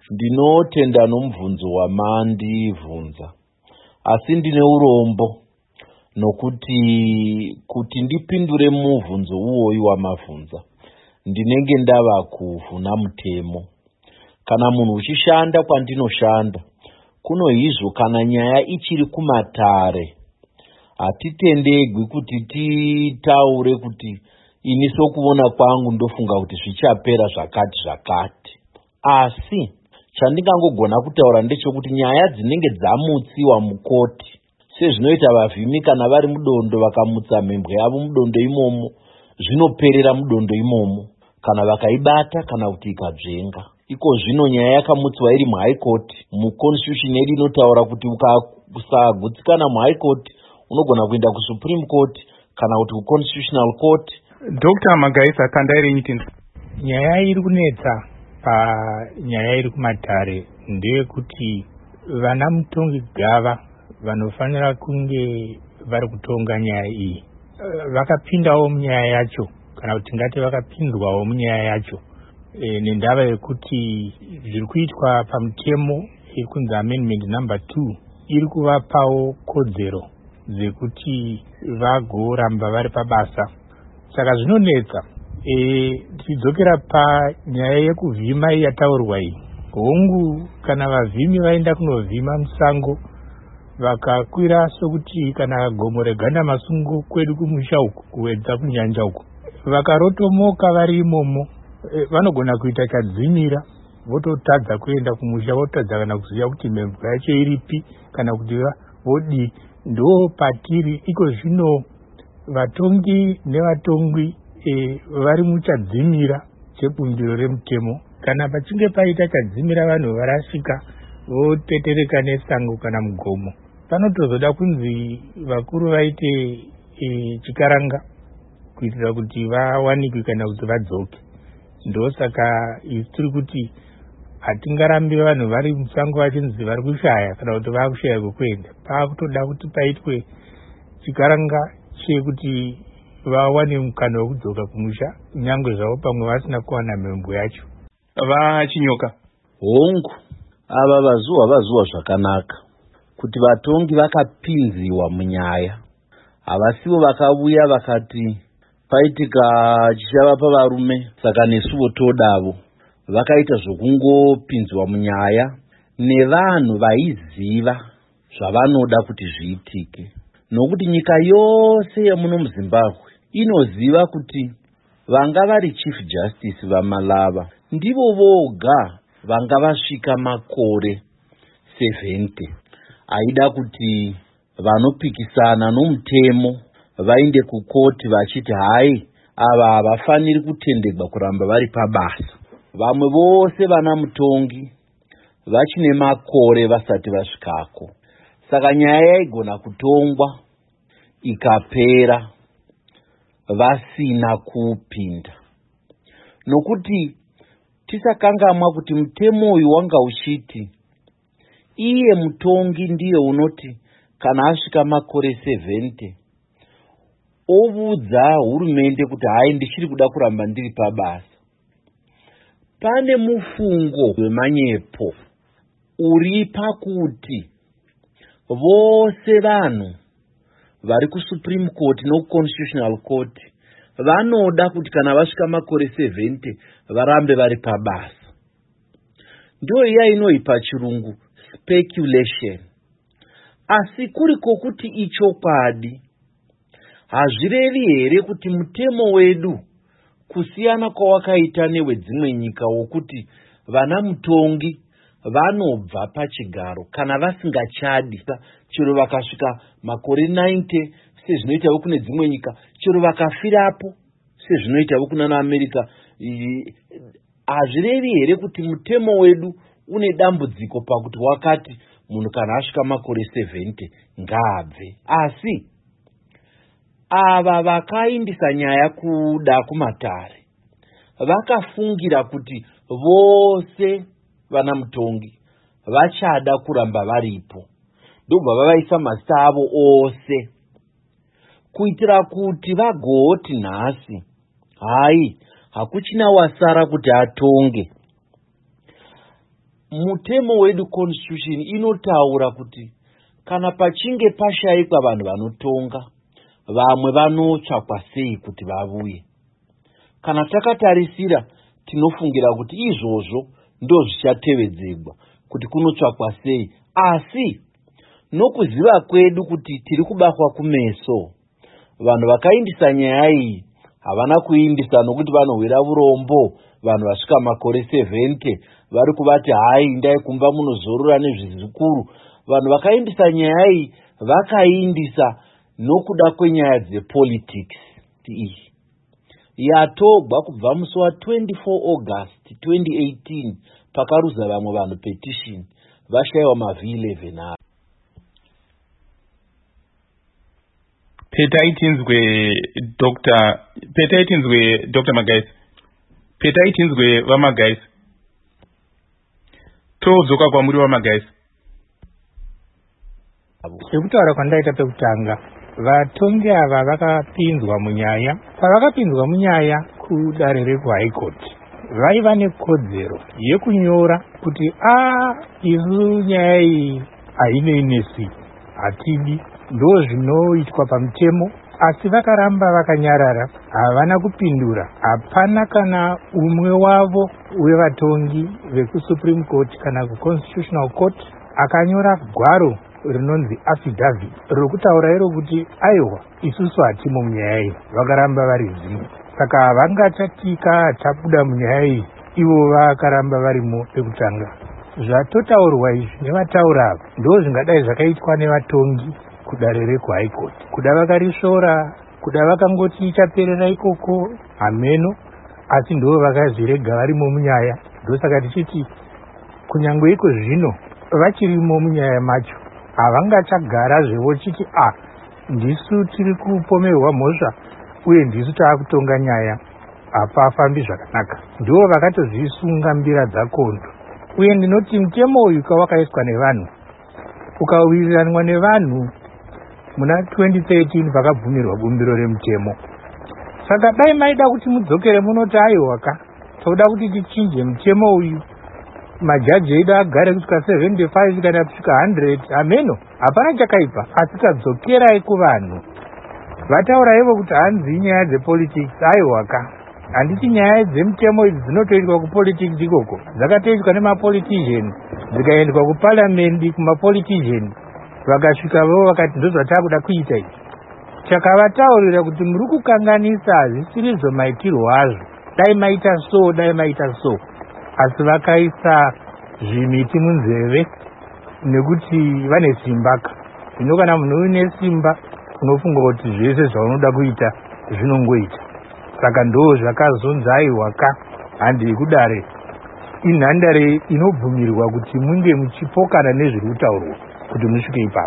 Ndinotenda nomubvunzo wamandibvunza, asi ndine urombo nokuti kuti ndipindure mubvunzo uwoyu wamabvunza ndinenge ndava kuvhuna mutemo. Kana munhu uchishanda kwandinoshanda, kuno izvo kana nyaya ichiri kumatare, hatitendegwi kuti titaure kuti ini sokuona kwangu ndofunga kuti zvichapera zvakati zvakati. Asi chandingangogona kutaura ndechekuti nyaya dzinenge dzamutsiwa mukoti, sezvinoita vavhimi kana vari mudondo vakamutsa mhembwe yavo mudondo imomo, zvinoperera mudondo imomo kana vakaibata kana kuti ikadzvenga. Iko zvino nyaya yakamutsiwa iri muhigh court, muconstitution yedu inotaura kuti ukasagutsikana muhigh court unogona kuenda kusupreme court kana kuti kuconstitutional court. Dr. Magaisa Kandairi, nyaya iri kunetsa panyaya iri kumatare ndeyekuti vana mutongi gava vanofanira kunge vari kutonga nyaya iyi vakapindawo munyaya yacho, kana kuti ngati vakapindwawo munyaya yacho nendava yekuti zviri kuitwa pamutemo iri kunzi amendment number 2 iri kuvapawo kodzero dzekuti vagoramba vari pabasa. Saka zvinonetsa. Tidzokera panyaya yekuvhima yataurwa iyi. Hongu kana vavhimi vaenda kunovhima musango vakakwira sokuti kana gomo reganda masungo kwedu kumusha uku kuwedza kunyanja uku, vakarotomoka vari imomo vanogona kuita chadzimira vototadza kuenda kumusha, votadza kana kuziva kuti mhembwe yacho iripi kana kuti vodii. Ndo patiri iko zvino vatongi nevatongwi vari muchadzimira chebumbiro remutemo. Kana pachinge paita chadzimira vanhu varasika votetereka nesango kana mugomo, panotozoda kunzi vakuru vaite chikaranga kuitira kuti vawanikwe kana kuti vadzoke. Ndosaka tiri kuti hatingarambi vanhu vari musango vachinzi vari kushaya kana kuti vakushaya kwekuenda. Paakutoda kuti paitwe chikaranga chekuti vawane mukana wekudzoka kumusha nyangwe zvavo pamwe vasina kuwana mhembwe yacho. Vachinyoka hongu, ava vazuwa zvakanaka kuti vatongi vakapinziwa munyaya. Havasivo vakauya vakati paitika chichava pavarume saka nesuwo todavo. Vakaita zvokungopinzwa munyaya nevanhu vaiziva zvavanoda kuti zviitike, nokuti nyika yose yemuno muZimbabwe inoziva kuti vanga vari chief justice vaMalava ndivo voga vanga vasvika makore 70. Aida kuti vanopikisana nomutemo vainde kukoti vachiti hai ava havafaniri kutendegwa kuramba vari pabasa. Vamwe vose vana mutongi vachine makore vasati vasvikako. Saka nyaya yaigona kutongwa ikapera vasina kupinda, nokuti tisakangamwa kuti mutemo uyu wanga uchiti iye mutongi ndiye unoti kana asvika makore 70 oudza hurumende kuti hai ndichiri kuda kuramba ndiri pabasa. Pane mufungo wemanyepo uri pakuti vose vanhu vari kusupreme court nokuconstitutional court vanoda kuti kana vasvika makore 70 varambe vari pabasa. Ndio iya inoipa chirungu speculation. Asi kuriko kuti ichokwadi, hazvirevi here kuti mutemo wedu kusiyana kwawakaita newedzimwe nyika wokuti vana mutongi vanobva pachigaro kana vasingachadi chero vakasvika makore 90 sezvinoitawo kune dzimwe nyika, chero vakafirapo sezvinoitawo kuna America. Hazvirevi here kuti mutemo wedu une dambudziko pakuti wakati munhu kana asvika makore 70 ngaabve. Asi ava vakaindisa nyaya kuda kumatare vakafungira kuti vose vana mutongi vachada kuramba varipo, ndobva vavaisa mazita avo ose kuitira kuti vagoti nhasi hai hakuchina wasara kuti atonge. mutemo wedu constitution inotaura kuti kana pachinge pashayikwa vanhu vanotonga, vamwe vanotsvakwa sei kuti vavuye. Kana takatarisira tinofungira kuti izvozvo ndo zvichatevedzegwa kuti kunotsvakwa sei, asi nokuziva kwedu kuti tiri kubatwa kumeso, vanhu vakaindisa nyaya iyi havana kuindisa nokuti vanohwira urombo. Vanhu vasvika makore 70 vari kuvati hai indai kumba munozorora nezvizukuru. Vanhu vakaindisa nyaya iyi vakaindisa nokuda kwenyaya dzepolitics iyi yatogwa kubva musi wa24 August 2018 pakaruza vamwe vanhu petition vashayiwa mavhi 11 avo. petaitinzwe Dr. Magaisa. Petaitinzwe vaMagaisa. Todzoka kwamuri vaMagaisa. Sekutaura kwandaita pekutanga, vatongi ava vakapinzwa munyaya. Pavakapinzwa munyaya kudare reku-High Court, vaiva nekodzero yekunyora kuti isu nyaya iyi hainei nesu, hatidi, ndo zvinoitwa pamutemo. Asi vakaramba vakanyarara, havana kupindura. Hapana kana umwe wavo wevatongi vekuSupreme Court kana kuConstitutional Court akanyora gwaro rinonzi affidavit rokutaura iro kuti aiwa isusu hatimo munyaya iyi. Vakaramba vari zimwe. Saka havangachatika tabuda munyaya iyi, ivo vakaramba varimo pekutanga. Zvatotaurwa izvi nevataura ava ndo zvingadai zvakaitwa nevatongi kudare reku-High Court. Kuda vakarisvora, kuda vakangoti ichaperera ikoko hameno, asi ndo vakazvirega varimo munyaya. Ndosaka tichiti kunyangwe iko zvino vachirimo munyaya macho, havangachagara zvevochiti ndisu tiri kupomerwa mhosva uye ndisu taakutonga nyaya, hapafambi zvakanaka. Ndo vakatozvisunga mbira dzakondo. Uye ndinoti mutemo uyu kawakaiswa nevanhu, ukawiriranwa nevanhu muna 2013 vakabvumirwa bumbiro remutemo. Saka dai maida kuti mudzokere munoti aiwaka toda kuti tichinje mutemo uyu, majaji edu agare kusvika 75 kana kusvika 100, ameno hapana chakaipa. Asi tadzokerai kuvanhu, vataura ivo kuti hanzi inyaya dzepolitics, aiwaka. Handiti nyaya dzemutemo idzi dzinotoitwa kupolitics ikoko, dzakatoitwa nemapolitician, dzikaendwa kuparliament kumapolitician, vakasvika vo vakati ndozvatakuda kuita izvi. Chakavataurira kuti muri kukanganisa, hazvisiri maitirwo azvo, dai maita so, dai maita so. Asi vakaisa zvimiti munzeve nekuti vane simbaka. Zvino kana munhu une simba unofunga kuti zvese zvaunoda kuita zvinongoita. Saka ndo zvakazonzi aiwaka. Handi kudare inhandare inobvumirwa kuti munge muchipokana nezviri kutaurwa kuti musvike ipapo.